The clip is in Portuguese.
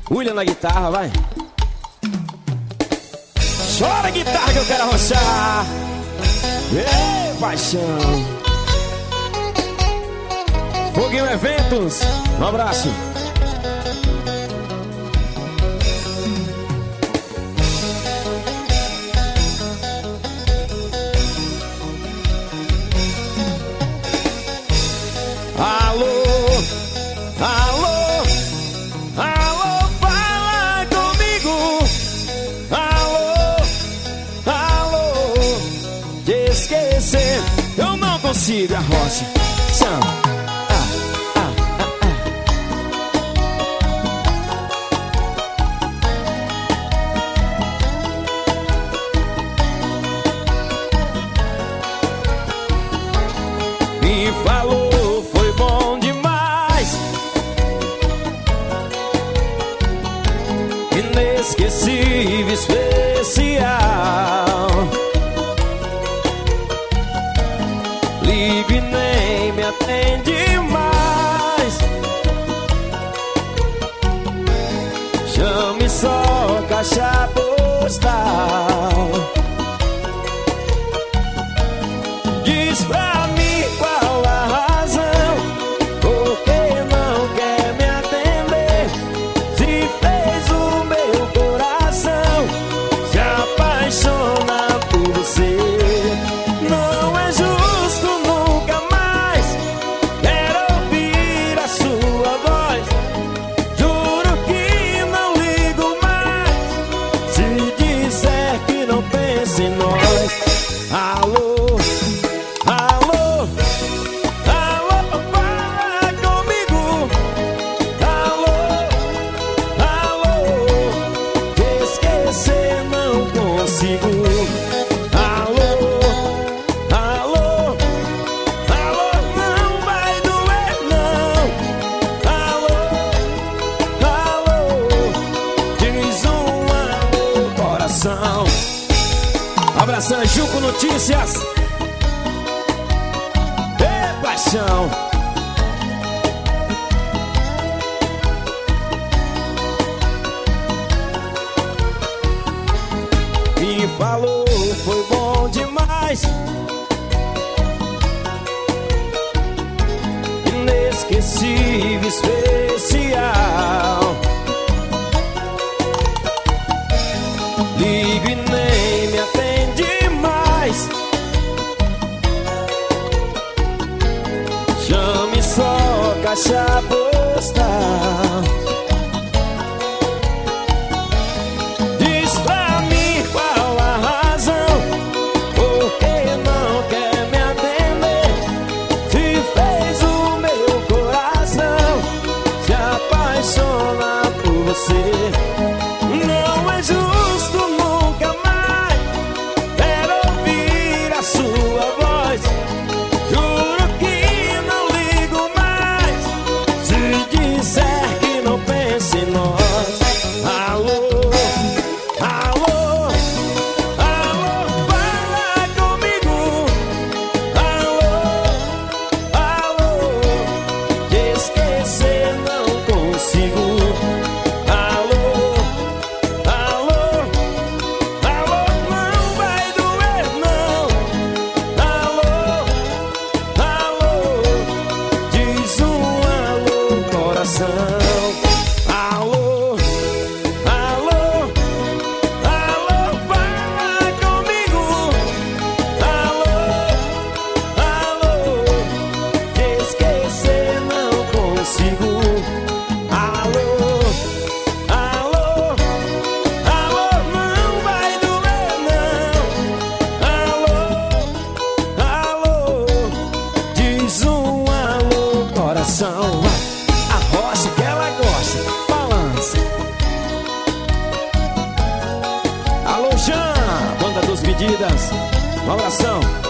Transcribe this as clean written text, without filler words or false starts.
William na guitarra, vai. Chora a guitarra que eu quero arrochar. Ei, paixão. Foguinho Eventos, um abraço. Alô, alô, alô, fala comigo. Alô, alô, te esquecer eu não consigo, arrocha. Chama. Me falou, foi bom demais, inesquecível, especial. Ligo e nem me atende mais, chame só caixa postal. Diz pra mim qual a razão, por que não quer me atender? Se fez o meu coração se apaixonar por você. Não é justo, nunca mais quero ouvir a sua voz. Juro que não ligo mais se disser que não pensa em nós. Alô, abração, Juco Notícias. Ê, paixão. Me falou, foi bom demais, inesquecível, especial. Ligo e nem me atende mais, chame só caixa postal. Diz pra mim qual a razão, por que não quer me atender? Se fez o meu coração se apaixonar por você. Não é justo, nunca mais quero ouvir a sua voz. Juro que não ligo mais se disser que não pensa em nós. Alô, alô, alô, fala comigo. Alô, alô, te esquecer não consigo. Alô, alô, alô, fala comigo. Alô, alô, te esquecer não consigo. Alô, alô, alô, não vai doer não. Alô, alô, diz um alô, coração. Que ela gosta, balança. Alô, Jean, banda dos Medidas. Um abração.